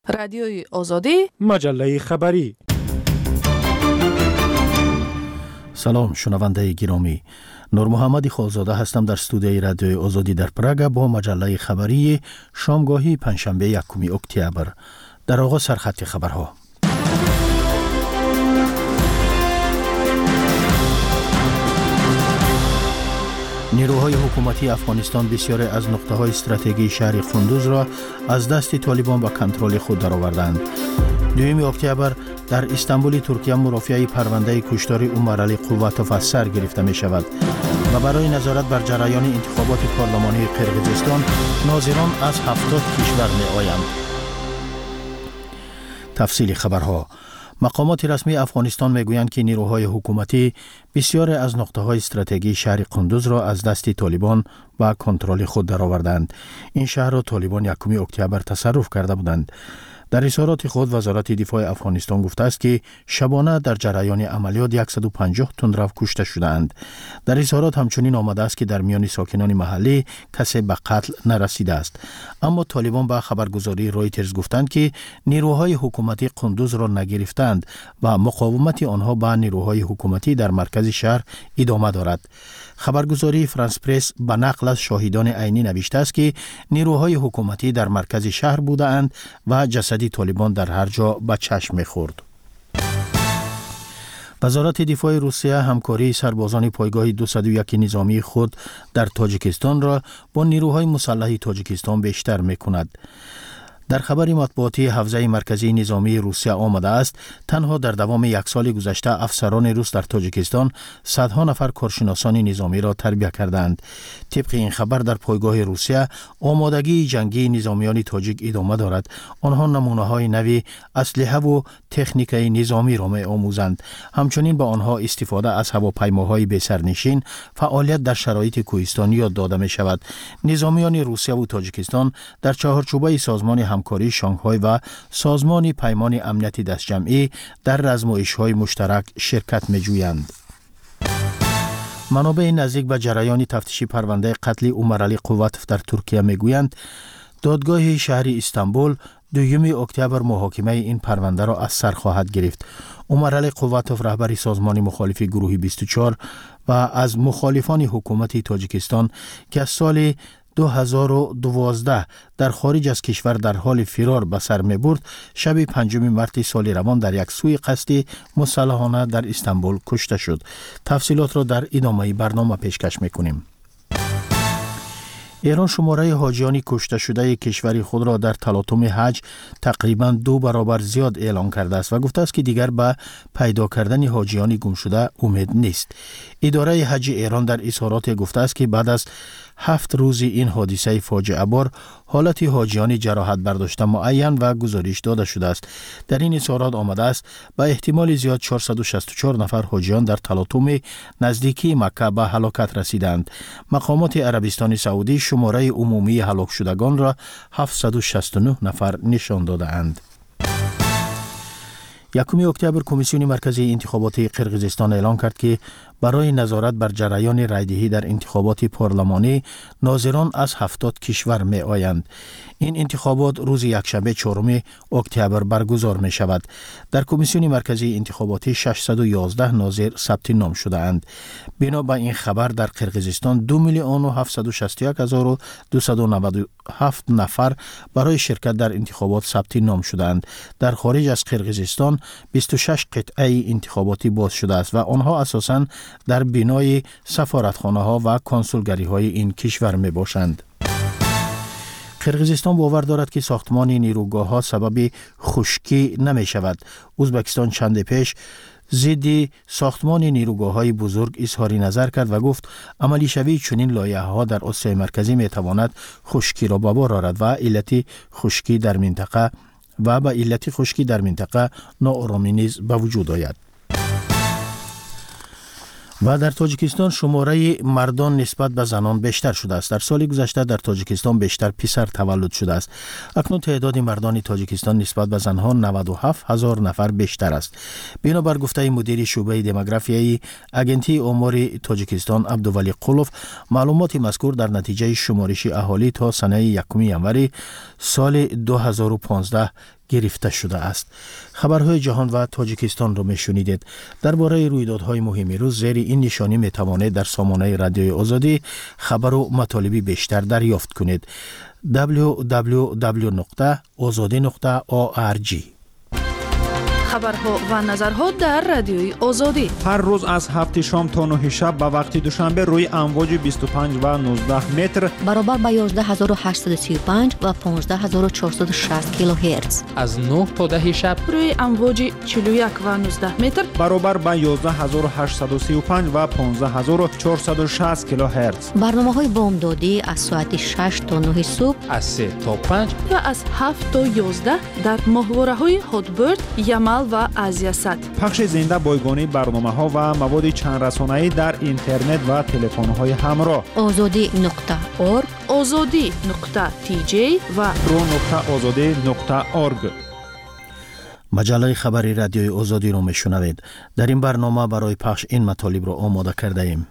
رادیوی آزادی، مجله خبری. سلام شنونده گرامی، نور محمد خالزاده هستم در استودیوی رادیوی آزادی در پراگ با مجله خبری شامگاهی پنجشنبه 1 اکتبر. در آغاز سرخط خبرها. نیروهای حکومتی افغانستان بسیاری از نقطه‌های استراتژیکی شهر قندوز را از دست طالبان به کنترل خود درآوردند. 2 اکتبر در استانبول ترکیه مرافعه پرونده کشتار عمر علی قواتوف از سر گرفته می شود و برای نظارت بر جریان انتخابات پارلمانی قرقیزستان ناظران از 70 کشور می آیند. تفصیل خبرها. مقامات رسمی افغانستان میگویند که نیروهای حکومتی بسیاری از نقطه‌های استراتژیکی شهر قندوز را از دست طالبان و کنترل خود درآوردند. این شهر را طالبان 1 اکتبر تصرف کرده بودند. در اظهارات خود وزارت دفاع افغانستان گفته است که شبانه در جریان عملیات 150 تندرو کشته شدند. در اظهارات همچنین آمده است که در میان ساکنان محلی کسی به قتل نرسیده است. اما طالبان به خبرگزاری رویترز گفتند که نیروهای حکومتی قندوز را نگرفتند و مقاومت آنها به نیروهای حکومتی در مرکز شهر ادامه دارد. خبرگزاری فرانس پرس به نقل از شاهدان عینی نوشته است که نیروهای حکومتی در مرکز شهر بودند و جسد طالبان در هر جا به چشم می‌خورد. وزارت دفاع روسیه همکاری سربازان پایگاه 201 نظامی خود در تاجیکستان را با نیروهای مسلح تاجیکستان بیشتر می‌کند. در خبر مطبوعاتی حوزه مرکزی نظامی روسیه آمده است تنها در دوام 1 سال گذشته افسران روس در تاجیکستان صدها نفر کارشناسان نظامی را تربیت کردند. طبق این خبر در پایگاه روسیه آمادگی جنگی نظامیان تاجیک ادامه دارد. آنها نمونه‌های نوی اسلحه و تکنیک نظامی را می‌آموزند. همچنین به آنها استفاده از هواپیماهای بی‌سرنشین، فعالیت در شرایط کوهستانی یاد داده می‌شود. نظامیان روسیه و تاجیکستان در چهارچوبه سازمان همکاری شانگهای و سازمان پیمان امنیت دستجمعی در رزمایش‌های مشترک شرکت می‌جویند. منابع نزدیک به جریان تفتیشی پرونده قتل عمر علی قواتوف در ترکیه می‌گویند دادگاه شهر استانبول 2 اکتبر محاکمه این پرونده را از سر خواهد گرفت. عمر علی قواتوف رهبر سازمان مخالف گروه 24 و از مخالفان حکومت تاجیکستان که از سال 2012 در خارج از کشور در حال فرار به سر می‌برد، شب 5 مارس سال روان در یک سوی قصدی مسلحانه در استانبول کشته شد. تفصیلات را در ادامه برنامه پیشکش می‌کنیم. ایران شماره حاجیان کشته شده کشور خود را در تلاطم حج تقریباً 2 برابر زیاد اعلام کرده است و گفته است که دیگر به پیدا کردن حاجیان گم شده امید نیست. اداره حج ایران در اظهارات گفته است که بعد از 7 روز این حادثه فاجعه بار حالت حاجیان جراحت برداشته معین و گزارش داده شده است. در این اظهارات آمده است به احتمال زیاد 464 نفر حاجیان در تلاطم نزدیکی مکه به هلاکت رسیدند. مقامات عربستان سعودی شماره عمومی هلاک شدگان را 769 نفر نشان داده‌اند. 1 اکتبر کمیسیون مرکزی انتخابات قرقیزستان اعلام کرد که برای نظارت بر جریان رایدهی در انتخابات پارلمانی ناظران از 70 کشور می آیند. این انتخابات روز یکشنبه 4 اکتبر برگزار می شود. در کمیسیون مرکزی انتخاباتی 611 ناظر ثبت نام شده اند. بنا به این خبر در قرقیزستان 2,761,297 نفر برای شرکت در انتخابات ثبت نام شده اند. در خارج از قرقیزستان 26 قطعه انتخاباتی باز شده است و آنها اساساً در بنای سفارتخانه‌ها و کنسولگری‌های این کشور می‌باشند. قرقیزستان باور دارد که ساختمان نیروگاه‌ها سبب خشکی نمی‌شود. ازبکستان چند پیش ضد ساختمان نیروگاه‌های بزرگ اظهار نظر کرد و گفت عملی شوی چنین لایحه‌ها در آسیای مرکزی می‌تواند خشکی را به بار آورد و به علت خشکی در منطقه ناآرامی نیز به وجود آید. و در تاجیکستان شماره مردان نسبت به زنان بیشتر شده است. در سال گذشته در تاجیکستان بیشتر پسر تولد شده است. اکنون تعداد مردان تاجیکستان نسبت به زنها 97,000 نفر بیشتر است. بنابر گفته مدیر شعبه دموگرافیایی اجنسی آمار تاجیکستان عبدالولی قلوف، معلومات مذکور در نتیجه شمارش اهالی تا سنه 1 ینوری سال 2015 گرفته شده است. خبرهای جهان و تاجیکستان را میشنیدید. درباره رویدادهای مهم روز زیر این نشانی میتوانید در سامانه رادیوی آزادی خبر و مطالبی بیشتر دریافت کنید. www.azadi.org. خبرها و نظرها در رادیوی آزادی هر روز از 7 شام تا 9 شب به وقت دوشنبه روی امواج 25 و 19 متر برابر با 11835 و 15460 کیلوهرتز. از 9 تا 10 شب روی امواج 41 و 19 متر برابر با 11835 و 15460 کیلوهرتز. برنامه‌های بامدادی از ساعت 6 تا 9 صبح، از 3 تا 5 و از 7 تا 11 در ماهواره‌های هاتبرد، یمل و آزیاسات. پخش زنده بایگانی برنامه‌ها و مواد چند رسانه‌ای در اینترنت و تلفن‌های همراه. azadi.org، azadi.tj و pro.azadi.org. مجله خبری رادیوی آزادی رو میشنوید. در این برنامه برای پخش این مطالب رو آماده کرده ایم.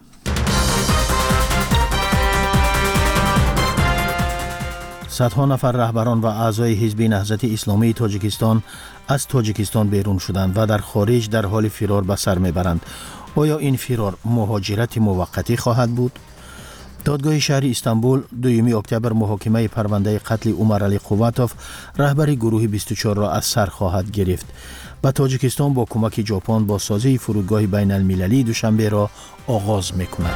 صدها نفر رهبران و اعضای حزب نهضت اسلامی تاجیکستان از تاجیکستان بیرون شدند و در خارج در حال فرار به سر میبرند. آیا این فرار مهاجرت موقتی خواهد بود؟ دادگاه شهر استانبول 2 اکتبر محاکمه پرونده قتل عمر علی قوتوف رهبر گروه 24 را از سر خواهد گرفت. و تاجیکستان با کمک ژاپن با سازی فرودگاه بین المللی دوشنبه را آغاز میکند.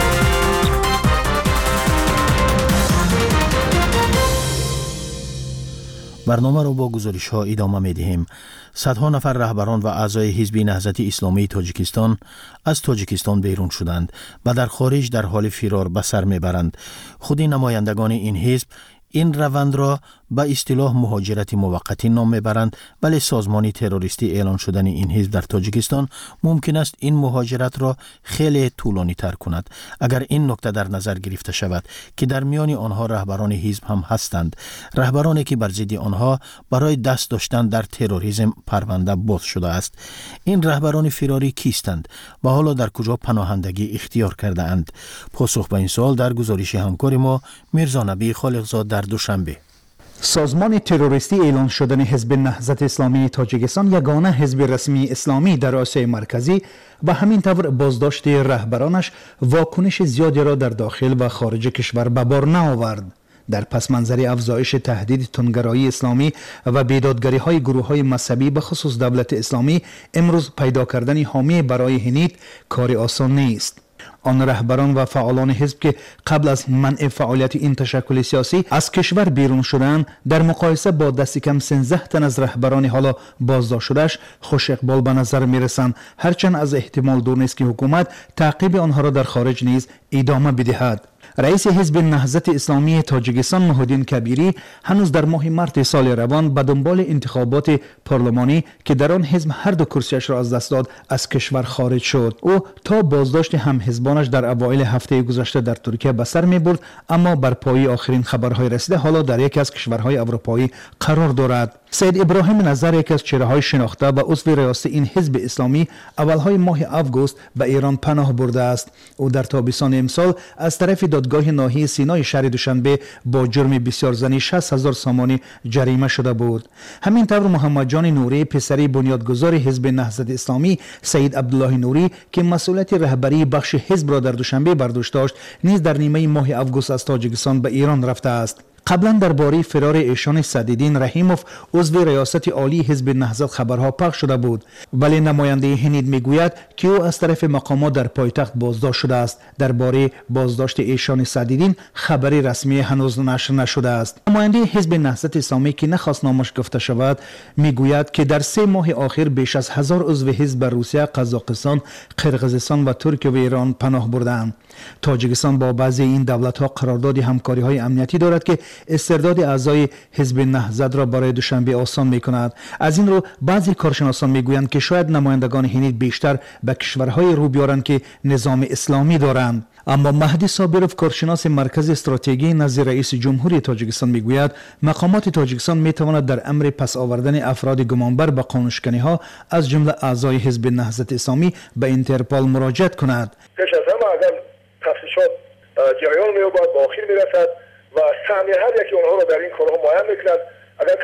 برنامه را با گزارش ها ادامه می دهیم. صدها نفر رهبران و اعضای حزب نهضت اسلامی تاجیکستان از تاجیکستان بیرون شدند و در خارج در حال فرار به سر می برند. خود نمایندگان این حزب این روند را به اصطلاح مهاجرت موقتی نام میبرند، ولی سازمان تروریستی اعلان شدن این حزب در تاجیکستان ممکن است این مهاجرت را خیلی طولانی تر کند اگر این نکته در نظر گرفته شود که در میان آنها رهبران حزب هم هستند، رهبرانی که بر ضد آنها برای دست داشتن در تروریسم پرونده باز شده است. این رهبران فراری کیستند و حالا در کجا پناهندگی اختیار کرده اند؟ پاسخ به این سوال در گزارش همکار ما میرزا نبی خالقزاد در دوشنبه. سازمان تروریستی اعلان شدن حزب نهضت اسلامی تاجیکستان یگانه حزب رسمی اسلامی در آسیای مرکزی و همین طور بازداشت رهبرانش واکنش زیادی را در داخل و خارج کشور به بار نآورد. در پس منظر افزایش تهدید تندگرایی اسلامی و بیدادگری های گروه های مذهبی به خصوص دولت اسلامی، امروز پیدا کردن حامی برای هنید کار آسان نیست. آن رهبران و فعالان حزب که قبل از منع فعالیت این تشکل سیاسی از کشور بیرون شدند، در مقایسه با دست کم 13 تن از رهبران حالا بازداشت شدهش خوش اقبال به نظر میرسند، هرچند از احتمال دور نیست که حکومت تعقیب آنها را در خارج نیز ادامه بدهد. رئیس حزب نهضت اسلامی تاجیکستان نورالدین کبیری هنوز در ماه مارس سال روان به دنبال انتخابات پارلمانی که در آن حزب هر دو کرسیش را از دست داد از کشور خارج شد. او تا بازداشت هم حزبانش در اوایل هفته گذشته در ترکیه به سر می‌برد، اما بر پایه آخرین خبرهای رسیده حالا در یکی از کشورهای اروپایی قرار دارد. سید ابراهیم نظر، یکی از چهره‌های شناخته و عضو ریاست این حزب اسلامی، اولهای ماه آگوست به ایران پناه برده است. او در تابستان امسال از طرف دادگاه ناحیه سینای شهر دوشنبه با جرم بسیار زنی 60,000 سامانی جریمه شده بود. همین طور محمد جان نوری، پسری بنیادگذار حزب نهضت اسلامی سید عبدالله نوری که مسئولیت رهبری بخش حزب را در دوشنبه بر دوش داشت، نیز در نیمه ماه آگوست از تاجیکستان به ایران رفته است. قبلا درباره فرار ایشان سعدالدین رحیموف عضو ریاست عالی حزب نهضت خبرها پخش شده بود، ولی نماینده هنید میگوید که او از طرف مقامات در پایتخت بازداشت شده است. درباره بازداشت ایشان سعدالدین خبری رسمی هنوز نشر نشده است. نماینده حزب نهضت اسلامی که نخواست نامش گفته شود میگوید که در 3 ماه آخر بیش از 1000 عضو حزب به روسیه، قزاقستان، قرقیزستان و ترکیه و ایران پناه بردند. تاجیکستان با بعضی این دولت‌ها قرارداد همکاری‌های امنیتی دارد که استرداد اعضای حزب نهضت را برای دوشنبه آسان می‌کند. از این رو بعضی کارشناسان می‌گویند که شاید نمایندگان هنید بیشتر به کشورهای رو بیارند که نظام اسلامی دارند. اما مهدی صابروف، کارشناس مرکز استراتژی نزد رئیس جمهوری تاجیکستان، میگوید مقامات تاجیکستان میتواند در امر پس آوردن افراد گمانبر به قانونشکنی‌ها از جمله اعضای حزب نهضت اسلامی به اینترپول مراجعت کند. پیش از همه اگر تفتیشات جریان می‌یابد به آخر میرسد و سهمیه هر یکی آنها را در این کارها معین میکند. اگر کسی که در این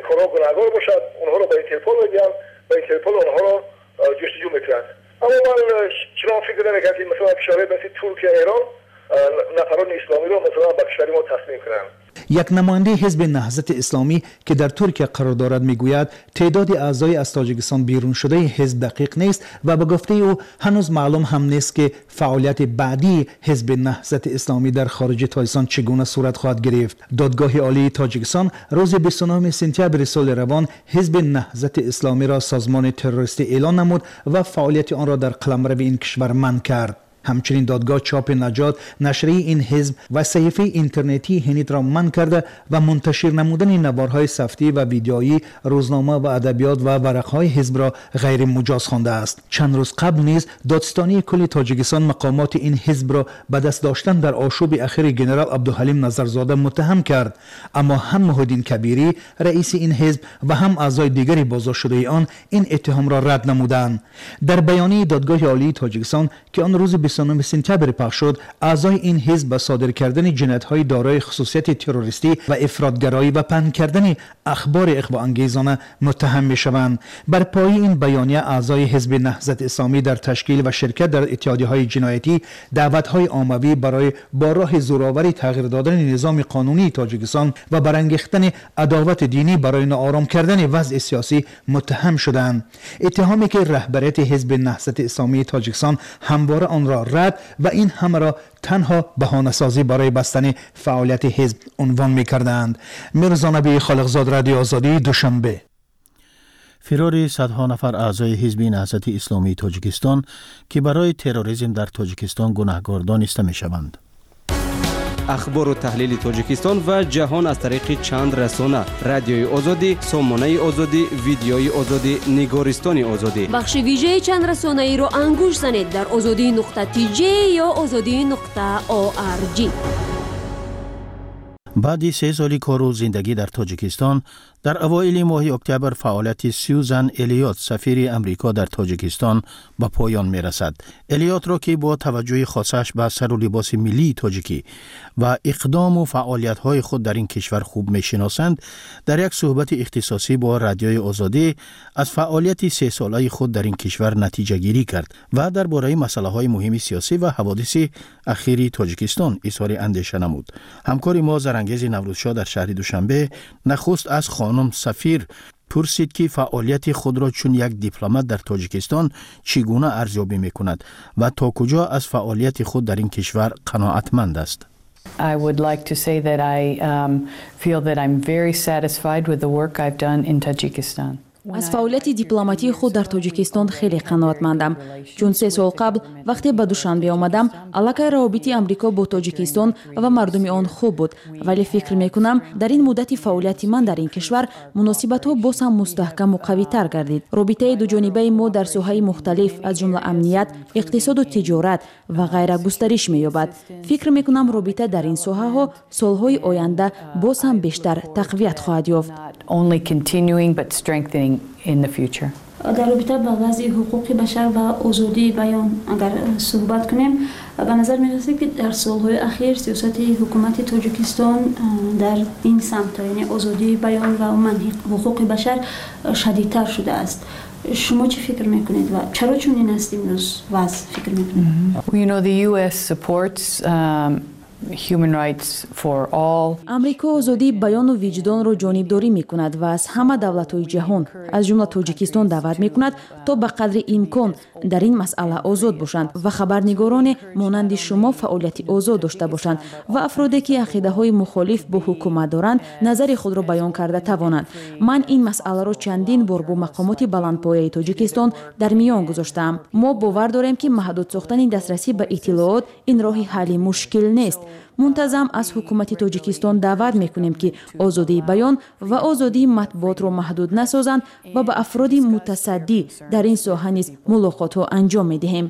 کارها گناهکار باشد اونها رو به اینترپول میدن و اینترپول اونها رو جستجو میکند. اما من چنان فکر نمیکنم که مثلا کشورهای مثل ترکیه ایران نفران اسلامی رو مثلا به کشور ما تصمیم کنند. یک نماینده حزب نهضت اسلامی که در ترکیه قرار دارد میگوید تعداد اعضای از تاجیکستان بیرون شده حزب دقیق نیست و به گفته او هنوز معلوم هم نیست که فعالیت بعدی حزب نهضت اسلامی در خارج تاجیکستان چگونه صورت خواهد گرفت. دادگاه عالی تاجیکستان روز 29 سپتامبر سال روان حزب نهضت اسلامی را سازمان تروریستی اعلام نمود و فعالیت آن را در قلمرو این کشور منع کرد. همچنین دادگاه چاپ نجات نشریه این حزب و صحیفه اینترنتی هنیت را منع کرده و منتشر نمودن نوارهای صوتی و ویدیویی روزنامه و ادبیات و ورقهای حزب را غیر مجاز خوانده است. چند روز قبل نیز دادستانی کل تاجیکستان مقامات این حزب را به دست داشتن در آشوب اخیر جنرال عبدالحلیم نظرزاده متهم کرد، اما هم محمدین کبیری رئیس این حزب و هم اعضای دیگری بازداشت شده آن این اتهام را رد نمودند. در بیانیه دادگاه عالی تاجیکستان که آن روز 29 سپتامبر پخش شد، اعضای این حزب به صادر کردن جنایت‌های دارای خصوصیت تروریستی و افراطگرایی و پنهان کردن اخبار اغواء‌انگیزانه متهم می‌شوند. بر پایه این بیانیه اعضای حزب نهضت اسلامی در تشکیل و شرکت در اتحادیه‌های جنایتی دعوت‌های عمومی برای با راه زورآوری تغییر دادن نظام قانونی تاجیکستان و برانگیختن عداوت دینی برای ناآرام کردن وضع سیاسی متهم شدند. اتهامی که رهبریت حزب نهضت اسلامی تاجیکستان همواره آن را رد و این همه را تنها بهانه‌سازی برای بستن فعالیت حزب عنوان می‌کردند. میرزا نبی خالقزاد، رادیو آزادی، دوشنبه. فرار صدها نفر اعضای حزب نهضت اسلامی تاجیکستان که برای تروریسم در تاجیکستان گناهکار دانسته می‌شوند. اخبار و تحلیل تاجیکستان و جهان از طریق چند رسانه: رادیوی آزادی، سامانه آزادی، ویدیوی آزادی، نگارستان آزادی. بخش ویژه چند رسانه ای رو انگوش زنید در azadi.tj یا azadi.org. بعد 3 سالی کار و زندگی در تاجیکستان، در اوایل ماه اکتبر فعالیت سیوزن الیوت سفیر امریکا در تاجیکستان به پایان می رسد. الیوت را که با توجه خاصش به سر و لباس ملی تاجیکی و اقدام و فعالیت های خود در این کشور خوب می شناسند، در یک صحبت اختصاصی با رادیوی آزادی از فعالیت 3 ساله خود در این کشور نتیجه گیری کرد و درباره مسائل های مهم سیاسی و حوادث اخیر تاجیکستان اظهار اندیشه نمود. همکار ما زرنگیز نوروزشاه در شهر دوشنبه نخست از خانم سفیر پرسید که فعالیت خود را چون یک دیپلمات در تاجیکستان چگونه ارزیابی می‌کند و تا کجا از فعالیت خود در این کشور قناعتمند است. I would like to say that I feel that I'm very satisfied with the work I've done in Tajikistan. از فعالیت دیپلماتی خود در تاجیکستان خیلی قناعتمندم، چون 3 سال قبل وقتی به دوشنبه آمدم علاقه روابط آمریکا با تاجیکستان و مردم آن خوب بود، ولی فکر میکنم در این مدت فعالیت من در این کشور مناسبت‌ها باز هم مستحکم و قوی‌تر گردید. رابطه دو جانبه ما در ساحه‌های مختلف از جمله امنیت، اقتصاد و تجارت و غیره گسترش می‌یابد. فکر میکنم رابطه در این ساحه‌ها سال‌های آینده باز هم بیشتر تقویت خواهد یافت. In the future. در رابطه با وضع حقوق بشر و آزادی بیان اگر صحبت کنیم، به نظر می‌رسد که در سال‌های اخیر سیاست حکومت تاجیکستان در این سمت، یعنی آزادی بیان و عموماً حقوق بشر شدیدتر شده است. شما چی فکر میکنید و چرا چنین است امروز وضع فکر میکنید؟ You know, the US supports human rights for all. امریکا آزادی بیان و وجدان را جانبداری میکند و از همه دولت‌های جهان از جمله تاجیکستان دعوت میکند تا به قدر امکان در این مسئله آزاد باشند و خبرنگاران مانند شما فعالیت آزاد داشته باشند و افرادی که عقیده‌های مخالف با حکومت دارند نظر خود را بیان کرده توانند. من این مسئله را چندین بار با مقامات بلندپایه تاجیکستان در میان گذاشتم. ما باور داریم که محدود ساختن دسترسی به اطلاعات این راه حل مشکل نیست. منتظم از حکومت تاجیکستان دعوت میکنیم که آزادی بیان و آزادی مطبوعات را محدود نسازند و با افراد متصدی در این ساحه نیز ملاقات را انجام میدهیم.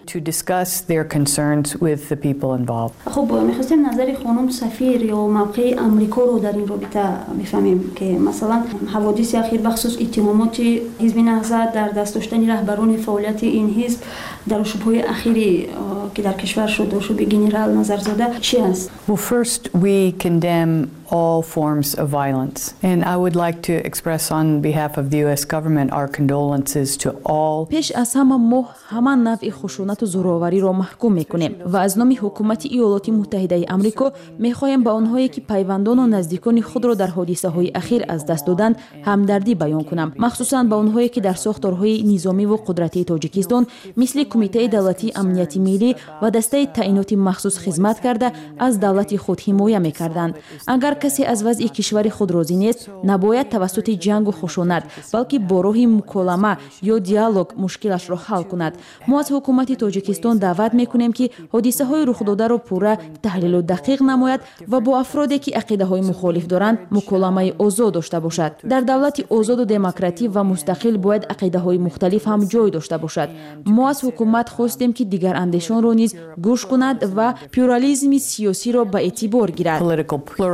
خب میخواستیم نظر خانم سفیر یا موقع امریکا رو در این رابطه بفهمیم که مثلا حوادث اخیر بخصوص اتهامات حزب نهضت در دست داشتن رهبران فعالیت این حزب در آشوب‌های اخیری که در کشور شد، آشوب جنرال نظرزاده چی است؟ Well, first we condemn all forms of violence. And I would like to express on behalf of the US government our condolences to all. پیش از همه ما همان نوع خشونت و زورآوری را محکوم میکنیم و از نام حکومت ایالات متحده آمریکا میخواهیم به آنهایی که پیوندان و نزدیکان خود را در حادثه های اخیر از دست دادند همدردی بیان کنم، مخصوصا به آنهایی که در ساختارهای نظامی و قدرتی تاجیکستان مثل کمیته دولتی امنیت ملی و دسته تعیینات مخصوص خدمت کرده از دولت خود حمایت میکردند. اگر کسی از وضع کشور خود راضی نیست، نباید توسط جنگ و خشونت بلکه با راه مکالمه یا دیالوگ مشکلش را حل کند. ما از حکومت تاجیکستان دعوت میکنیم که حادثه های رخ داده را پوره تحلیل و دقیق نماید و با افرادی که عقیده های مخالف دارند مکالمه آزاد داشته باشد. در دولت آزاد و دموکراتیک و مستقل باید عقیده های مختلف هم جای داشته باشد. ما از حکومت خواستیم که دیگر اندیشان را نیز گوش کند و پلورالیسم سیاسی را به اعتبار گیرد.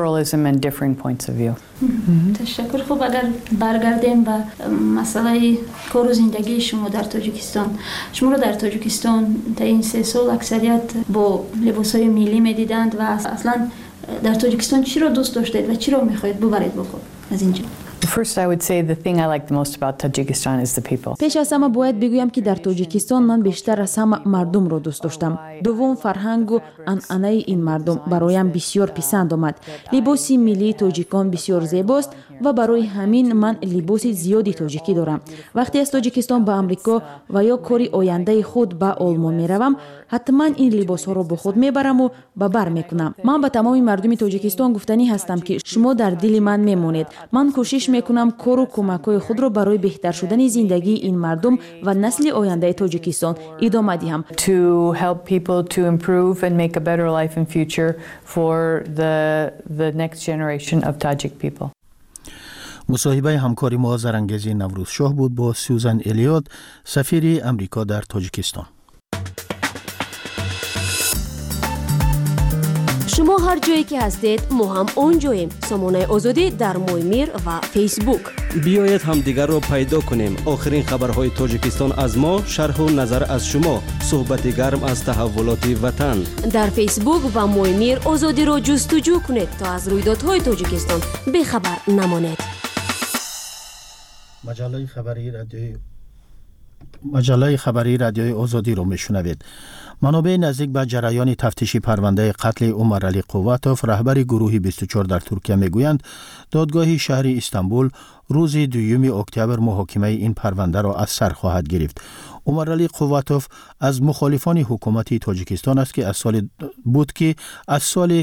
تشکر. خوب اگر برگردیم به مسئله کار و زندگی شما در تاجیکستان. شما را در تاجیکستان تا این 3 سال اکثریت با لباس‌های ملی می‌دیدند و اصلا در تاجیکستان چی را دوست داشتید و چی را می‌خواهید ببرید با خود از اینجا؟ First, I would say the thing I like the most about Tajikistan is the people. پیش از همه باید بگویم که در تاجیکستان من بیشتر از همه مردم را دوست داشتم. دوم فرهنگ و عنعنه این مردم برایم بسیار پسند آمد. لباس ملی تاجیکان بسیار زیباست و برای همین من لباس زیادی تاجیکی دارم. وقتی از تاجیکستان به آمریکا و یا کاری آینده خود به آلمان میروم، حتما این لباس ها را با خود میبرم و به بر میکنم. من به تمام مردم تاجیکستان گفتنی هستم که شما در دل من میمونید. من کوشش میکنم کار و کمک‌های خود را برای بهتر شدن زندگی این مردم و نسل آینده تاجیکستان ادامه دهم. To help people to improve and make a better life and future for the next generation of Tajik people. مصاحبه همکاری ما زرانگیزی نوروز شاه بود با سوزان الیوت، سفیر امریکا در تاجیکستان. شما هر جایی که هستید ما هم اونجاییم. سامانه آزادی در مویمیر و فیسبوک. بیایید هم دیگر رو پیدا کنیم. آخرین خبرهای تاجیکستان از ما، شرح و نظر از شما، صحبت گرم از تحولات وطن. در فیسبوک و مویمیر آزادی رو جستجو کنید تا از رویدادهای تاجیکستان بی‌خبر نمانید. مجله خبری رادیوی آزادی رو میشنوید. منابع نزدیک به جریان تفتیشی پرونده قتل عمر علی قواتوف رهبر گروه 24 در ترکیه میگویند دادگاه شهر استانبول روز 2 اکتبر محاکمه این پرونده را از سر خواهد گرفت. عمر علی قواتوف از مخالفان حکومت تاجیکستان است که از سال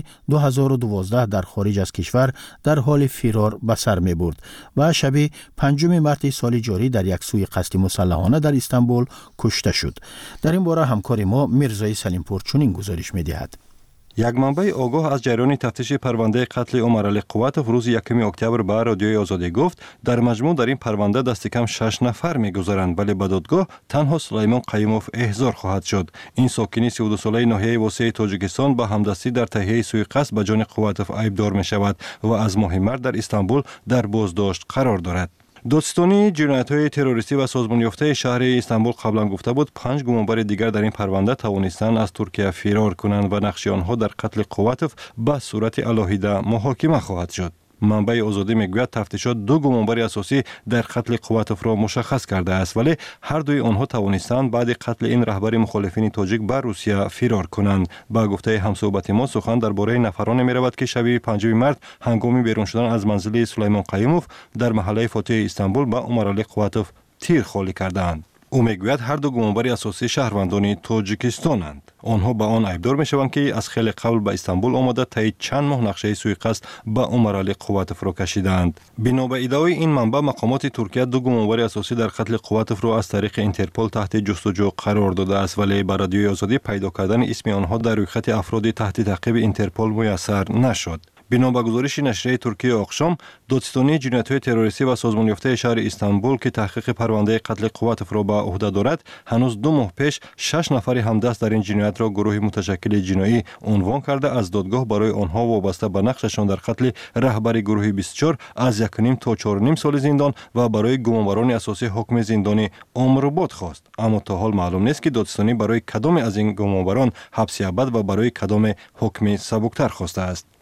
2012 در خارج از کشور در حال فرار به سر می برد و شب 5 مارس سال جاری در یک سوی قصد مسلحانه در استانبول کشته شد. در این باره همکار ما میرزای سلیمپور چنین گزارش می دهد. یک منبع آگاه از جریان تفتیش پرونده قتل عمر علی قواتوف روز 1 اکتبر به رادیوی آزادی گفت در مجموع در این پرونده دست کم 6 نفر می‌گذارند، ولی به دادگاه تنها سلیمان قیوموف احضار خواهد شد. این ساکنی 32 ساله ناحیه واسع تاجیکستان به همدستی در تهیه سوء قصد به جان قواتوف عیبدار می‌شود و از ماه مارس در استانبول در بازداشت قرار دارد. دادستانی جنایت‌های تروریستی و سازمان یافته شهر استانبول قبلا گفته بود 5 گمانبر دیگر در این پرونده توانستند از ترکیه فرار کنند و نقش آنها در قتل قواتوف به صورت علاهیده محاکمه خواهد شد. منبع آزادی میگوید تفتیشات 2 گمانبر اساسی در قتل قواتوف را مشخص کرده است، ولی هر دوی آنها توانستند بعد قتل این رهبر مخالفین تاجیک به روسیه فرار کنند. با گفته همصحبت ما سخن درباره نفرانی میرود که شب 5 مارس هنگام بیرون شدن از منزل سلیمان قیوموف در محله فاتح استانبول به عمر علی قواتوف تیر خالی کردند. او میگوید هر دو گمانبر اساسی شهروندان تاجیکستانند. آنها به آن عیبدار میشوند که از خیلی قبل به استانبول آمده تا چند ماه نقشه سوء قصد به عمر علی قواتوف را کشیدند. بنا به ادعای این منبع مقامات ترکیه 2 گمانبر اساسی در قتل قواتوف را از طریق اینترپل تحت جستجو قرار داده است، ولی به رادیوی آزادی پیدا کردن اسم آنها در روی خط افراد تحت تعقیب اینترپل میسر نشد. بنا به گزارش نشریه ترکیه آقشام، دادستانی جنایت‌های تروریستی و سازمان یافته شهر استانبول که تحقیق پرونده قتل قواتوف را به عهده دارد، هنوز 2 ماه پیش 6 نفر همدست در این جنایت را گروه متشکل جنایی عنوان کرده از دادگاه برای آنها وابسته به نقششان در قتل رهبر گروه 24 از 1.5 تا 4.5 سال زندان و برای گمانبران اساسی حکم زندانی عمر باد خواست. اما تا حال معلوم نیست که دادستانی برای کدام از این گمانبران حبس ابد و برای کدام حکم سبکتر خواسته است.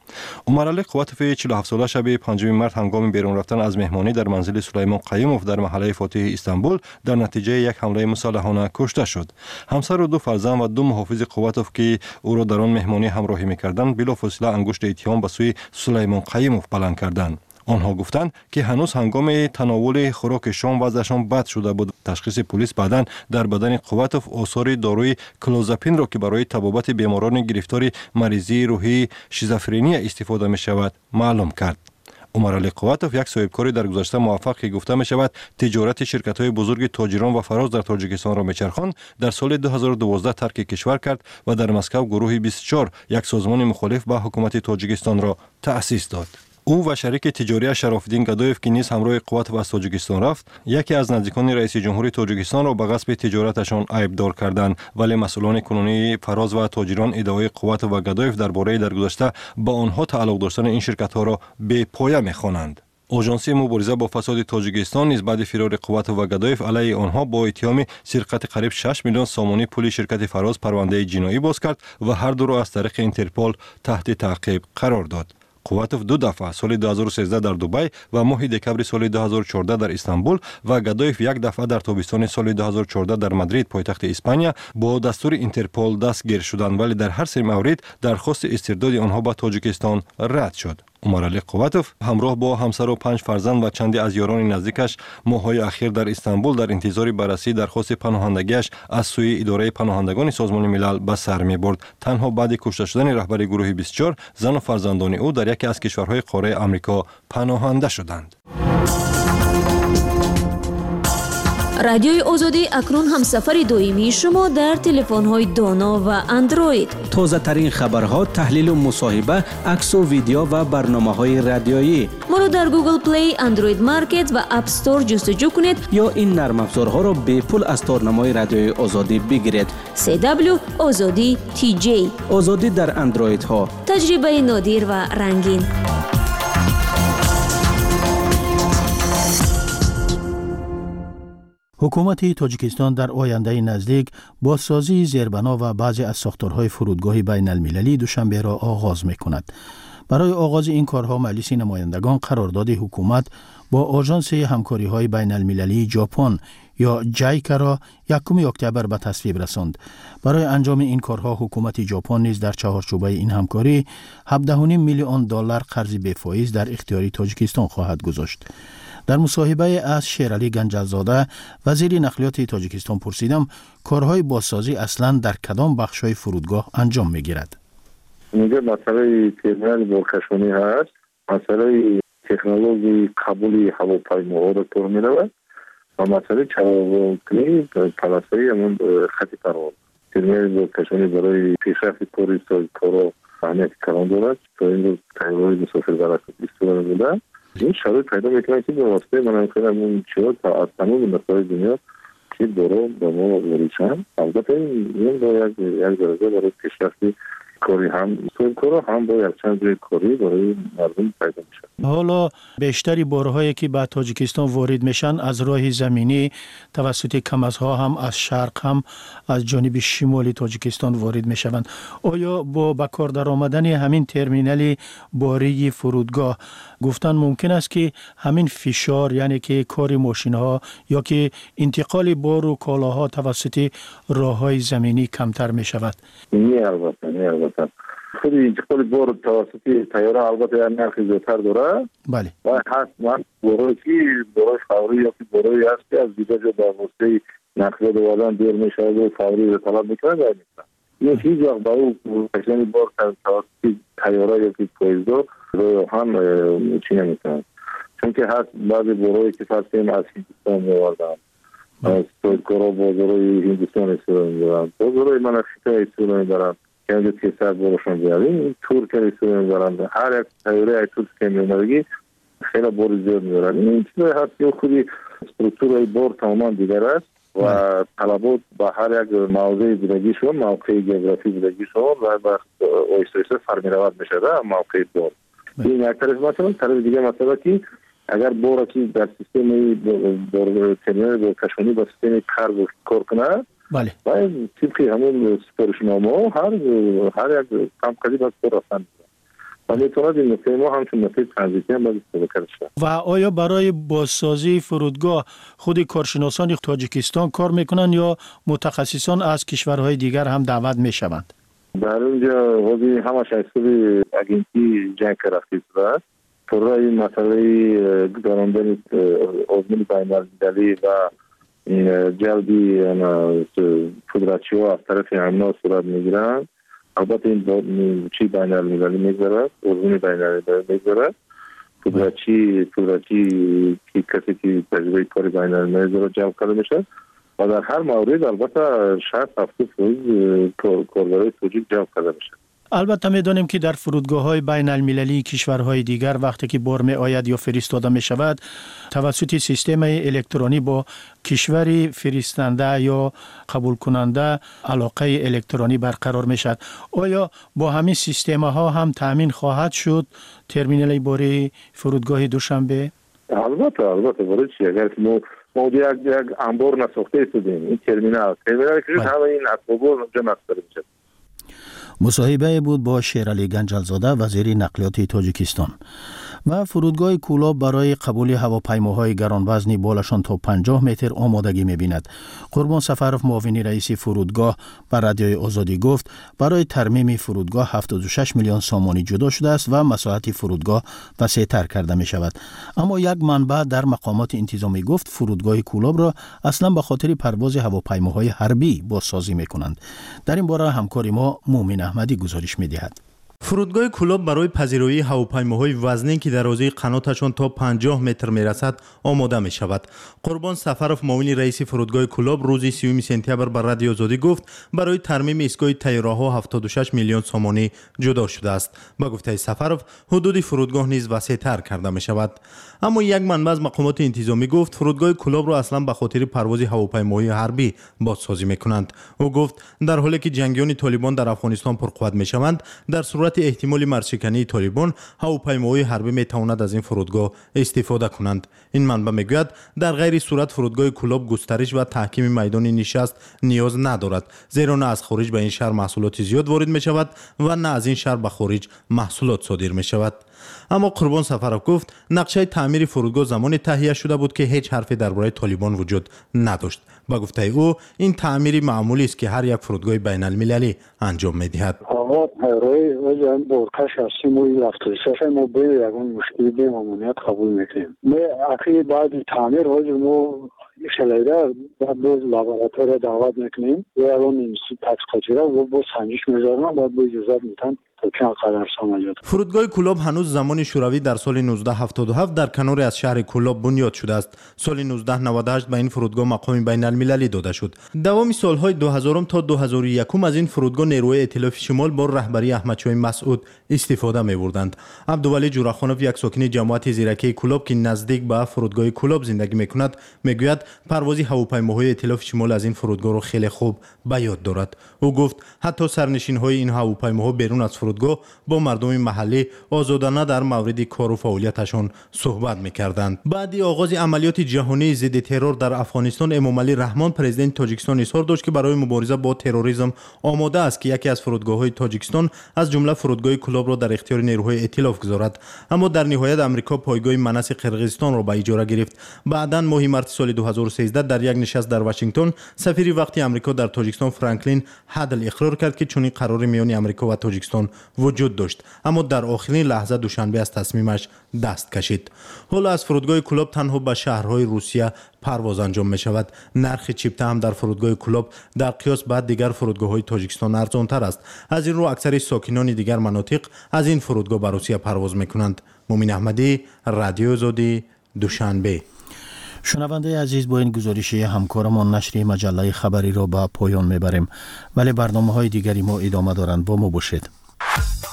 عمرعلی قواتوف 47 ساله شب 5 مارس هنگام بیرون رفتن از مهمانی در منزل سلیمان قیوموف در محله فاتح استانبول در نتیجه یک حمله مسلحانه کشته شد. همسر و 2 فرزند و 2 محافظ قواتوف که او را در آن مهمانی همراهی می‌کردند بلافاصله انگشت اتهام به سوی سلیمان قیوموف بلند کردند. آنها گفتند که هنوز هنگام تناول خوراک شام وضعشان بد شده بود. تشخیص پلیس بعداً در بدن قواتوف آثار داروی کلوزاپین را که برای طبابت بیماران گرفتار مریضی روحی شیزوفرنی استفاده می شود معلوم کرد. عمرعلی قواتوف یک صاحبکاری در گذشته موفق که گفته می شود تجارت شرکت‌های بزرگ تاجران و فراز در تاجیکستان را میچرخاند، در سال 2012 ترک کشور کرد و در مسکو گروه 24 یک سازمان مخالف با حکومت تاجیکستان را تأسیس داد. او و شریک تجاری شراف‌الدین گدایف که نیز همراه قواتوف از تاجیکستان رفت، یکی از نزدیکان رئیس جمهور تاجیکستان را به غصب تجارتشان عیبدار کردند، ولی مسئولان کنونی فراز و تاجران ادعای قواتوف و گدایف درباره درگذشته با آنها تعلق داشتن این شرکت‌ها را بی پایه می‌خوانند. آژانس مبارزه با فساد تاجیکستان نیز بعد فرار قواتوف و گدایف علیه آنها با اتهام سرقت قریب 6 میلیون سامانی پول شرکت فراز پرونده جنایی باز کرد و هر دو را از طریق اینترپول تحت تعقیب قرار داد. قواتوف 2 دفعه سال 2013 در دبی و ماه دکمبر سال 2014 در استانبول و گدایف 1 دفعه در تابستان سال 2014 در مادرید پایتخت اسپانیا با دستور اینترپول دستگیر شدند، ولی در هر 3 مورد درخواست استرداد آنها به تاجیکستان رد شد. عمرعلی قواتوف همراه با همسر و 5 فرزند و چندی از یاران نزدیکش ماه‌های اخیر در استانبول در انتظار بررسی درخواست پناهندگیش از سوی اداره پناهندگان سازمان ملل به سر می‌برد. تنها بعد کشته شدن رهبر گروه 24 زن و فرزندان او در یکی از کشورهای قاره آمریکا پناهنده شدند. رادیوی آزادی اکنون همسفر دائمی شما در تلفن‌های دانا و اندروید. تازه ترین خبرها، تحلیل و مصاحبه، عکس و ویدیو و برنامه‌های رادیویی. ما را در گوگل پلی، اندروید مارکت و اپ استور جستجو کنید یا این نرم افزارها را به پول از تارنمای رادیوی آزادی بگیرید. CW آزادی TJ. آزادی در اندروید ها. تجربه نادر و رنگین. حکومت تاجیکستان در آینده نزدیک بازسازی زیربنا و بعضی از ساختارهای فرودگاه بین المللی دوشنبه را آغاز می کند. برای آغاز این کارها مجلس نمایندگان قرارداد حکومت با آژانس همکاری های بین المللی ژاپن یا جایکا را 1 اکتبر به تصویب رساند. برای انجام این کارها حکومت ژاپن نیز در چهارچوبه این همکاری 17.5 میلیون دلار قرض بی فایز در اختیار تاجیکستان خواهد گذاشت. در مصاحبه از شیرعلی گنجزاده وزیر نقلیات تاجیکستان پرسیدم کارهای بازسازی اصلا در کدام بخش‌های فرودگاه انجام می‌گیرد؟ اینجا مسئله ترمینال بارکشانی هست، مسئله تکنولوژی قبول هواپیماها را طور می‌رود و مسئله چراغ‌کنی پلاسایی همون خط پرواز. ترمینال بارکشانی برای پیشرفت کاری کارا اهمیت کلان دارد تا این روز تغییرات مسافربر استفاده بوده. این شرایط پیدا میکنه که به واسطه من خیلی همون چیزا تا از تمام نقاط دنیا که دارو به ما وریشن. البته این باید یک درجه برای پیشرفتی کاری هم کارا هم با یک چند جای کاری برای مردم پیدا میشه. حالا بیشتری بارهایی که به تاجیکستان وارد میشن از راه زمینی توسط کمزها هم از شرق هم از جانب شمالی تاجیکستان وارد میشوند. آیا با بکار در آمدن همین ترمینال باری فرودگاه گفتن ممکن است که همین فشار یعنی که کار ماشین ها یا که انتقال بار و کالاها توسط راههای زمینی کمتر می شود؟ نه البته خود انتقال بار توسط طیاره البته یک نرخ زیادتر داره. بله. و حتما بارایی که بارای فوری یا که بارایی هست که از دیگه جا به واسطه نقلیات آدم دیر می شود و فوری رو طلب میکنه در این هیچ وقت با او کشتن بار توسط طیاره یا که پایزدار رو هم چی نمیکنن، چون که هست بعضی بارایی که فرسیم از هندوستان میوردن از تویکارا بازارای هندوستان استفاده میدارن، بازارای منافقه استفاده میدارن که اینجا 300 بارشون بیاریم این تور که استفاده میدارن. هر یک طیاره ای تور که میوردگی خیلی بار زیاد میدارن. این چیزای هست که خودی سترکتورای بار تماما دیگر است و طلبات با هر یک موضع دیگرشون موقع جغرافی دیگرشون و با اویسویسه فرمی رواد میشه در موقع بار. این یک طرف مثلا طرف دیگه مثلا که اگر بار که در سیستم بار ترمینال بارکشانی با سیستم کارگو کار کنه بله و طبق همون سپارشنامه هر یک کم کلی باید بار رفتن و میتواند این نقطه ما همچون نقطه ترانزیتی هم باید استفاده کرده شود. و آیا برای بازسازی فرودگاه خود کارشناسان تاجیکستان کار میکنن یا متخصصان از کشورهای دیگر هم دعوت میشوند؟ در اونجا وضعی همش اصولی اگنتی جنگ رفتی است. پرای مسئله گذراندن آزمون بین‌المللی و جلبی فدراسیون از طرف امنا صورت میگیرند. البته این چی بین‌المللی میگذارد، آزمون بین‌المللی میگذارد. فدراسی که کسی که تجربه کار بین‌المللی داره جلب کرده میشه و در هر مورد البته 60-70% کاربرای توجیک جلب کرده میشه. البته میدانیم که در فرودگاه‌های بین‌المللی کشورهای دیگر وقتی که بار می‌آید یا فرستاده می‌شود توسط سیستم الکترونی با کشوری فرستنده یا قبول کننده علاقه الکترونی برقرار می‌شود. آیا با همین سیستم‌ها هم تامین خواهد شد ترمینال باری فرودگاه دوشنبه؟ البته برای چی اگر ما یک انبار نساخته شدیم این ترمینال که همه این اسباب‌ها اونجا نصب میشه. مصاحبه بود با شیرعلی گنجلزاده وزیر نقلیات تاجیکستان. و فرودگاه کولاب برای قبول هواپیماهای گرانوزن بالاشان تا 50 متر آمادگی می‌بیند. قربان سفرов معاون رئیس فرودگاه بر رادیوی آزادی گفت برای ترمیم فرودگاه 76 میلیون سامانی جدا شده است و مساحت فرودگاه وسیع‌تر کرده می‌شود. اما یک منبع در مقامات انتظامی گفت فرودگاه کولاب را اصلا به خاطر پرواز هواپیماهای حربی بازسازی می‌کنند. در این باره همکار ما مومن احمدی گزارش می‌دهد. فرودگاه کولاب برای پذیرایی هواپیماهای وزنی که درازه قناتشان تا 50 متر میرسد آماده می شود. قربان سفرов معاون رئیس فرودگاه کولاب روز 30 سپتامبر بر رادیو آزادی گفت برای ترمیم ایستگاه طیاره‌ها 76 میلیون سامانی جدا شده است. با گفته سفرов حدود فرودگاه نیز وسیع‌تر کرده می شود. اما یک منبع از مقامات انتظامی گفت فرودگاه کولاب را اصلا به خاطر پرواز هواپیماهای حربی بازسازی می‌کنند. او گفت در حالی که جنگیان طالبان در افغانستان پرقوت می‌شوند در صورت احتمال مرزشکنی طالبان هواپیماهای حربی می‌توانند از این فرودگاه استفاده کنند. این منبع می‌گوید در غیر صورت فرودگاه کولاب گسترش و تحکیم میدان نشست نیاز ندارد زیرا نه از خارج به این شهر محصولات زیاد وارد می‌شود و نه از این شهر به خارج محصولات صادر می‌شود. اما قربان سفرов گفت نقشه تعمیر فرودگاه زمان تهیه شده بود که هیچ حرفی درباره طالبان وجود نداشت. با گفته او این تعمیر معمولی است که هر یک فرودگاه بین المللی انجام می‌دهد. آقا برای وجه بورکش هستیم و رفتارسش ما به یکون مشکلی به مامونیت قبول میکنیم. ما اخی بعد تعمیر وجه ما شلیده بعد باز لابراتوار دعوت میکنیم و اون اینستیتوت تحقیقاتی را با سنجش میذارن بعد با اجازت میتن فرودگاه کولاب هنوز زمان شوروی در سال 1977 در کنار از شهر کولاب بنیاد شده است. سال 1998 به این فرودگاه مقام بین المللی داده شد. دوام سالهای 2000 تا 2001 از این فرودگاه نیروی ائتلاف شمال با رهبری احمدشاه مسعود استفاده می‌بردند. عبدالولی جورخانوف یک ساکن جماعت زیرکی کولاب که نزدیک به فرودگاه کولاب زندگی می‌کند میگوید پرواز هواپیماهای ائتلاف شمال از این فرودگاه را خیلی خوب به یاد دارد. او گفت حتی سرنشین‌های این هواپیماها بیرون از فرودگاه با مردم محلی آزادانه در مورد کار و فعالیتشان صحبت می‌کردند. بعد آغاز عملیات جهانی ضد ترور در افغانستان امامعلی رحمان پرزیدنت تاجیکستان اظهار داشت که برای مبارزه با تروریسم آماده است که یکی از فرودگاه‌های تاجیکستان از جمله فرودگاه کولاب را در اختیار نیروهای ائتلاف گذارد. اما در نهایت آمریکا پایگاه مناس قرقیزستان را به اجاره گرفت. بعداً ماه مارس سال 2013 در یک نشست در واشنگتن سفیر وقتی آمریکا در تاجیکستان فرانکلین هدل اقرار کرد که چنین قراری میان آمریکا و تاجیکستان وجود داشت، اما در آخرین لحظه دوشنبه از تصمیمش دست کشید. حالا از فرودگاه کولاب تنها به شهرهای روسیه پرواز انجام می شود. نرخ چیپته هم در فرودگاه کولاب در قیاس با دیگر فرودگاه‌های تاجیکستان ارزان‌تر است. از این رو اکثر ساکنان دیگر مناطق از این فرودگاه به روسیه پرواز می‌کنند. مومن احمدی، رادیو آزادی، دوشنبه. شنونده عزیز، با این گزارشی همکارمان نشر مجله خبری را به پایان میبریم، ولی برنامه‌های دیگری ما ادامه دارند. با ما باشید.